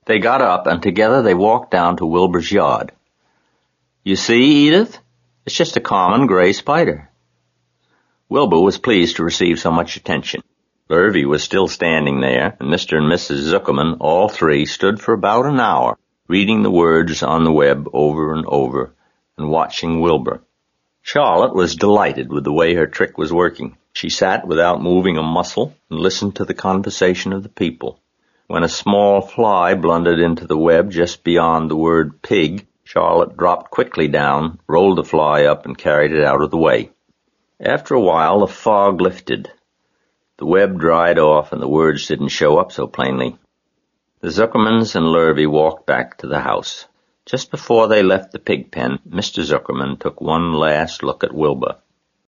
They got up, and together they walked down to Wilbur's yard. "You see, Edith? It's just a common gray spider." Wilbur was pleased to receive so much attention. Lurvy was still standing there, and Mr. and Mrs. Zuckerman, all three, stood for about an hour, reading the words on the web over and over, and watching Wilbur. Charlotte was delighted with the way her trick was working. She sat without moving a muscle and listened to the conversation of the people. When a small fly blundered into the web just beyond the word pig, Charlotte dropped quickly down, rolled the fly up, and carried it out of the way. After a while, the fog lifted. The web dried off, and the words didn't show up so plainly. The Zuckermans and Lurvy walked back to the house. Just before they left the pig pen, Mr. Zuckerman took one last look at Wilbur.